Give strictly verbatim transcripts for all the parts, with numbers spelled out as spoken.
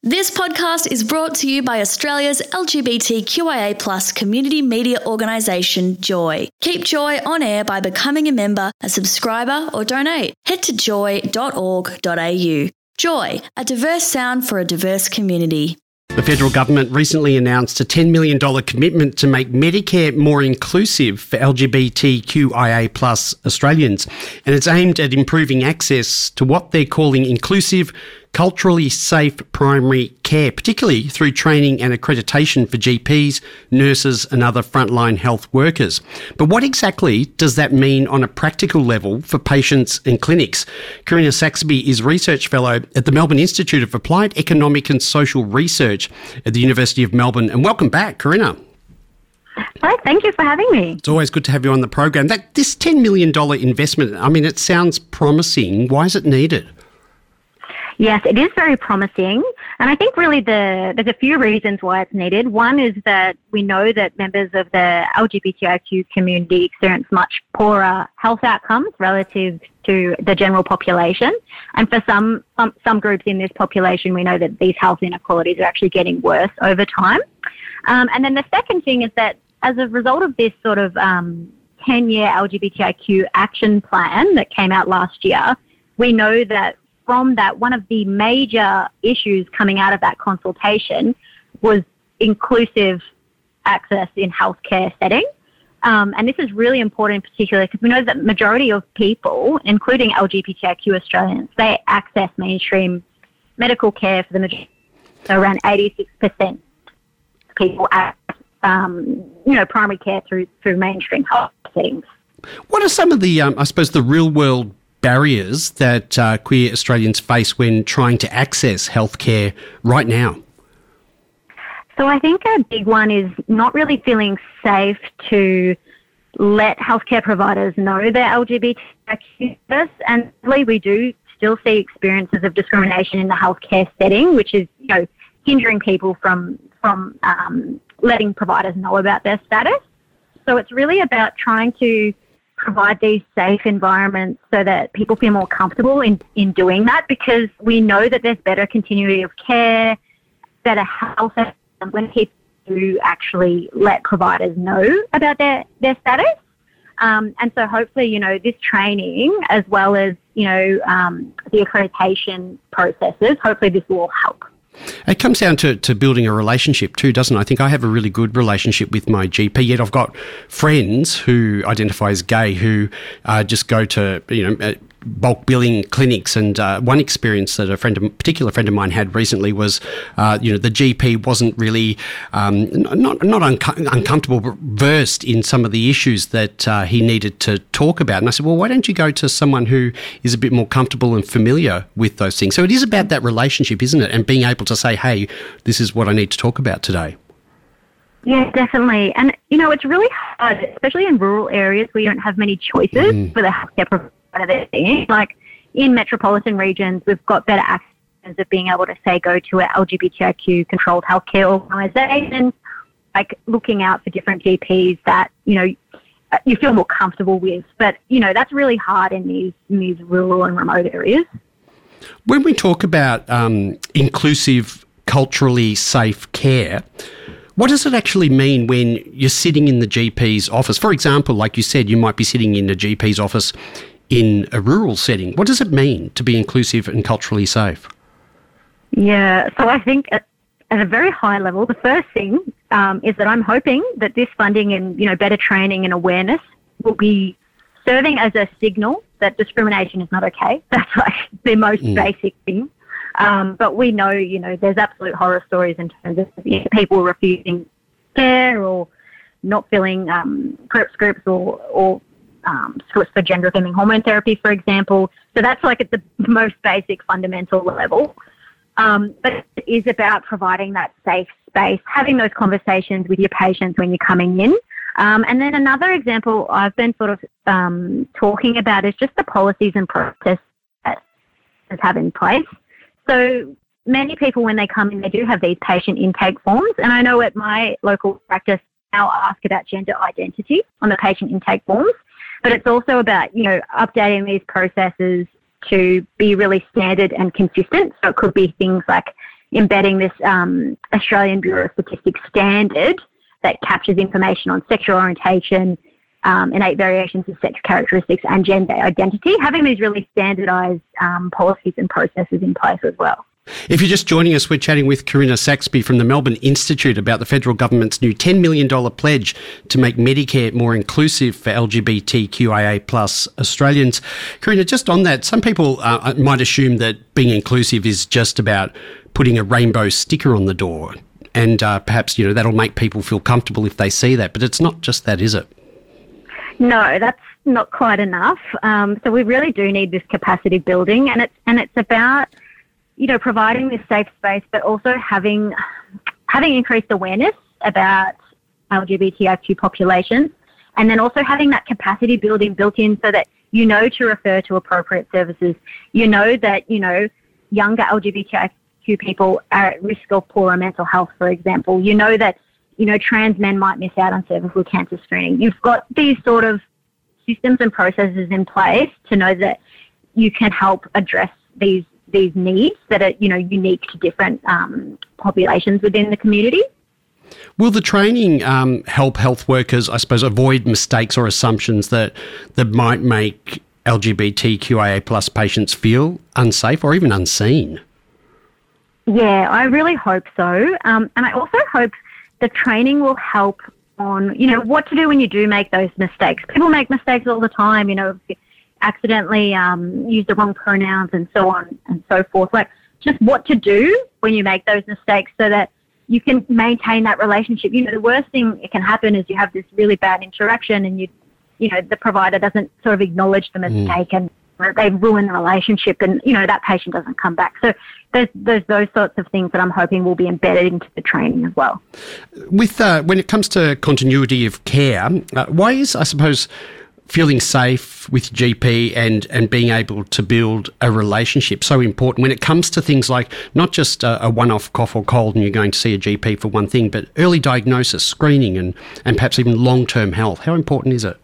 This podcast is brought to you by Australia's L G B T Q I A plus community media organisation, Joy. Keep Joy on air by becoming a member, a subscriber or donate. Head to joy dot org dot a u. Joy, a diverse sound for a diverse community. The federal government recently announced a ten million dollars commitment to make Medicare more inclusive for L G B T Q I A plus Australians, and it's aimed at improving access to what they're calling inclusive, culturally safe primary care, particularly through training and accreditation for G Ps, nurses and other frontline health workers. But what exactly does that mean on a practical level for patients and clinics? Karina Saxby is Research Fellow at the Melbourne Institute of Applied Economic and Social Research at the University of Melbourne. And welcome back, Karina. Hi, thank you for having me. It's always good to have you on the program. That this ten million dollars investment, I mean, it sounds promising. Why is it needed? Yes, it is very promising. And I think really the there's a few reasons why it's needed. One is that we know that members of the L G B T I Q community experience much poorer health outcomes relative to the general population. And for some, some, some groups in this population, we know that these health inequalities are actually getting worse over time. Um, and then the second thing is that as a result of this sort of um, ten-year L G B T I Q action plan that came out last year, we know that from that, one of the major issues coming out of that consultation was inclusive access in healthcare setting. Um, and this is really important in particular because we know that the majority of people, including L G B T I Q Australians, they access mainstream medical care for the majority. So around eighty-six percent of people access, um, you know, primary care through, through mainstream health settings. What are some of the, um, I suppose, the real world barriers that uh, queer Australians face when trying to access healthcare right now? So I think a big one is not really feeling safe to let healthcare providers know they're L G B T I Q first. And really we do still see experiences of discrimination in the healthcare setting, which is, you know, hindering people from, from um, letting providers know about their status. So it's really about trying to provide these safe environments so that people feel more comfortable in, in doing that, because we know that there's better continuity of care, better health when people do actually let providers know about their, their status. Um, and so hopefully, you know, this training as well as, you know, um, the accreditation processes, hopefully this will help. It comes down to, to building a relationship too, doesn't it? I think I have a really good relationship with my G P, yet I've got friends who identify as gay who uh, just go to, you know, uh, bulk billing clinics. And uh, one experience that a friend, a particular friend of mine had recently was, uh, you know, the G P wasn't really um, not not unco- uncomfortable, but versed in some of the issues that uh, he needed to talk about. And I said, well, why don't you go to someone who is a bit more comfortable and familiar with those things? So it is about that relationship, isn't it? And being able to say, hey, this is what I need to talk about today. Yeah, definitely. And, you know, it's really hard, especially in rural areas where you don't have many choices mm. for the healthcare provider. Like in metropolitan regions, we've got better access of being able to say go to an L G B T I Q controlled healthcare organisation, like looking out for different G Ps that, you know, you feel more comfortable with. But, you know, that's really hard in these, in these rural and remote areas. When we talk about um, inclusive, culturally safe care, what does it actually mean when you're sitting in the G P's office? For example, like you said, you might be sitting in a G P's office in a rural setting. What does it mean to be inclusive and culturally safe? Yeah, so I think at, at a very high level, the first thing um, is that I'm hoping that this funding and, you know, better training and awareness will be serving as a signal that discrimination is not okay. That's like the most mm. basic thing. Um, but we know, you know, there's absolute horror stories in terms of, you know, people refusing care or not filling um, PrEP scripts or, or um, scripts for gender-affirming hormone therapy, for example. So that's like at the most basic fundamental level. Um, but it is about providing that safe space, having those conversations with your patients when you're coming in. Um, and then another example I've been sort of um, talking about is just the policies and processes that have in place. So many people, when they come in, they do have these patient intake forms. And I know at my local practice now ask about gender identity on the patient intake forms. But it's also about, you know, updating these processes to be really standard and consistent. So it could be things like, embedding this um, Australian Bureau of Statistics standard that captures information on sexual orientation, um, innate variations of sex characteristics and gender identity, having these really standardised um, policies and processes in place as well. If you're just joining us, we're chatting with Corinna Saxby from the Melbourne Institute about the federal government's new ten million dollars pledge to make Medicare more inclusive for L G B T Q I A plus Australians. Corinna, just on that, some people uh, might assume that being inclusive is just about putting a rainbow sticker on the door, and uh, perhaps, you know, that'll make people feel comfortable if they see that, but it's not just that, is it? No, that's not quite enough. Um, so we really do need this capacity building, and it's and it's about, you know, providing this safe space, but also having having increased awareness about L G B T I Q populations, and then also having that capacity building built in so that you know to refer to appropriate services. You know that, you know, younger L G B T I Q people are at risk of poorer mental health, for example. You know that, you know, trans men might miss out on cervical cancer screening. You've got these sort of systems and processes in place to know that you can help address these these needs that are, you know, unique to different um, populations within the community. Will the training um, help health workers, I suppose, avoid mistakes or assumptions that that might make L G B T Q I A plus patients feel unsafe or even unseen? Yeah, I really hope so. Um, and I also hope the training will help on, you know, what to do when you do make those mistakes. People make mistakes all the time, you know, accidentally um, use the wrong pronouns and so on and so forth. Like, just what to do when you make those mistakes so that you can maintain that relationship. You know, the worst thing that can happen is you have this really bad interaction and you, you know, the provider doesn't sort of acknowledge the mistake mm. and they've ruined the relationship and, you know, that patient doesn't come back. So there's, there's those sorts of things that I'm hoping will be embedded into the training as well. With uh, when it comes to continuity of care, uh, why is, I suppose, feeling safe with your G P and, and being able to build a relationship so important when it comes to things like not just a, a one-off cough or cold and you're going to see a G P for one thing, but early diagnosis, screening and, and perhaps even long-term health? How important is it?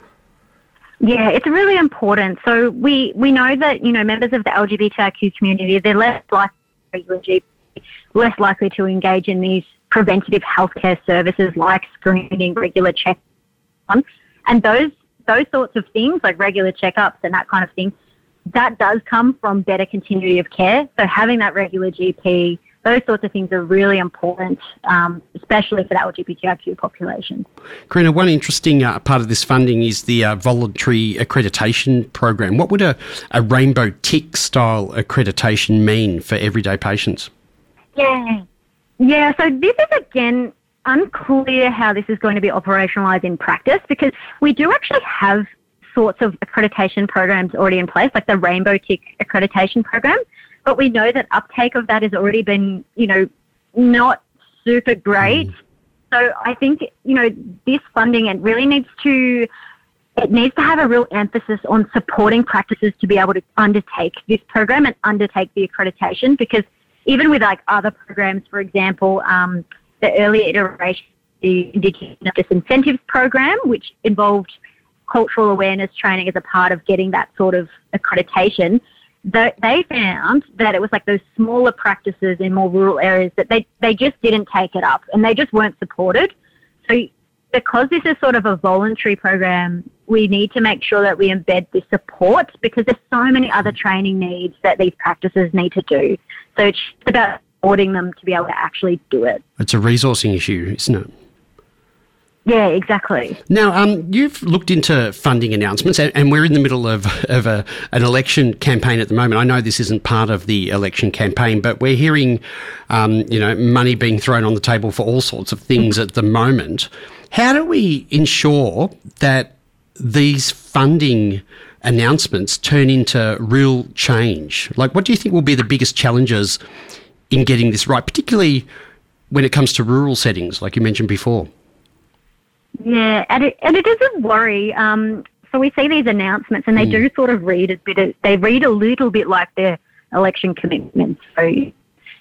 Yeah, it's really important. So we, we know that, you know, members of the L G B T I Q community, they're less likely to regular G P, less likely to engage in these preventative healthcare services like screening, regular checkups, and those those sorts of things like regular checkups and that kind of thing, that does come from better continuity of care. So having that regular G P, those sorts of things are really important, um, especially for the L G B T I Q population. Corinna, one interesting uh, part of this funding is the uh, voluntary accreditation program. What would a, a rainbow tick style accreditation mean for everyday patients? Yeah, yeah. So this is, again, unclear how this is going to be operationalised in practice, because we do actually have sorts of accreditation programs already in place, like the Rainbow Tick accreditation program. But we know that uptake of that has already been, you know, not super great. Mm. So I think, you know, this funding, it really needs to, it needs to have a real emphasis on supporting practices to be able to undertake this program and undertake the accreditation, because even with like other programs, for example, um, the early iteration of the Indigenous Incentives program, which involved cultural awareness training as a part of getting that sort of accreditation, they found that it was like those smaller practices in more rural areas that they, they just didn't take it up and they just weren't supported. So because this is sort of a voluntary program, we need to make sure that we embed this support, because there's so many other training needs that these practices need to do. So it's about supporting them to be able to actually do it. It's a resourcing issue, isn't it? Yeah, exactly. Now, um, you've looked into funding announcements, and, and we're in the middle of, of a, an election campaign at the moment. I know this isn't part of the election campaign, but we're hearing, um, you know, money being thrown on the table for all sorts of things at the moment. How do we ensure that these funding announcements turn into real change? Like, what do you think will be the biggest challenges in getting this right, particularly when it comes to rural settings, like you mentioned before? Yeah, and it, and it is a worry. Um, so we see these announcements and they mm. do sort of read a bit, of, they read a little bit like their election commitments. So it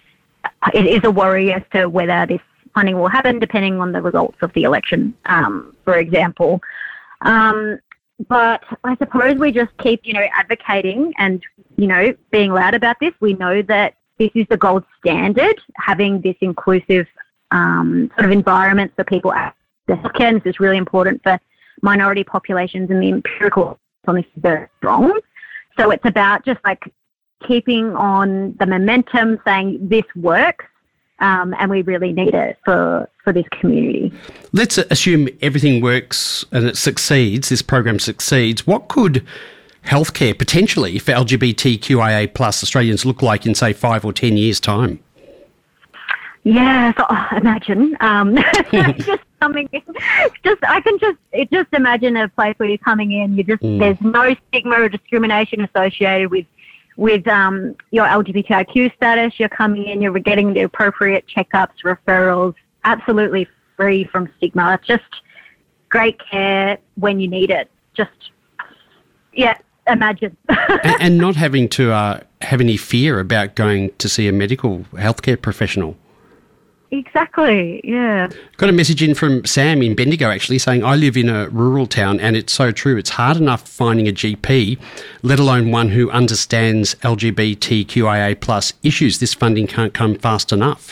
is a worry as to whether this funding will happen depending on the results of the election, um, for example. Um, but I suppose we just keep, you know, advocating and, you know, being loud about this. We know that this is the gold standard, having this inclusive um, sort of environment for people at the healthcare. And this is really important for minority populations, and the empirical on this is very strong. So it's about just like keeping on the momentum, saying this works, um, and we really need it for, for this community. Let's assume everything works and it succeeds, this program succeeds. What could healthcare potentially for L G B T Q I A plus Australians look like in, say, five or ten years' time? Yeah, so oh, imagine um, just coming in. Just I can just it just imagine a place where you're coming in. You just mm. there's no stigma or discrimination associated with with um, your L G B T I Q status. You're coming in. You're getting the appropriate checkups, referrals. Absolutely free from stigma. It's just great care when you need it. Just yeah, imagine. and, and not having to uh, have any fear about going to see a medical healthcare professional. Exactly, yeah. Got a message in from Sam in Bendigo actually saying, I live in a rural town and it's so true. It's hard enough finding a G P, let alone one who understands L G B T Q I A plus issues. This funding can't come fast enough.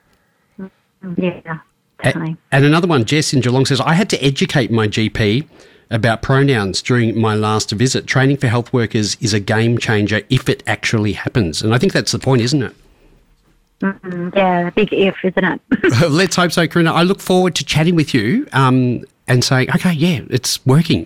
Yeah, definitely. A- and another one, Jess in Geelong says, I had to educate my G P about pronouns during my last visit. Training for health workers is a game changer if it actually happens. And I think that's the point, isn't it? Mm-hmm. Yeah, big if, isn't it? Let's hope so, Corinna. I look forward to chatting with you um, and saying, okay, yeah, it's working.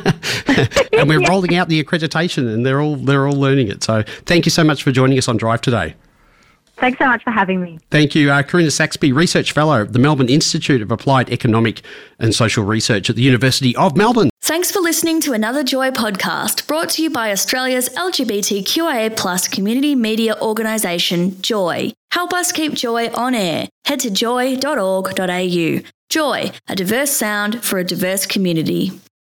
And we're yeah. rolling out the accreditation and they're all they're all learning it. So thank you so much for joining us on Drive today. Thanks so much for having me. Thank you. Uh, Corinna Saxby, Research Fellow at the Melbourne Institute of Applied Economic and Social Research at the University of Melbourne. Thanks for listening to another Joy podcast brought to you by Australia's L G B T Q I A plus community media organisation, Joy. Help us keep Joy on air. Head to joy dot org dot a u. Joy, a diverse sound for a diverse community.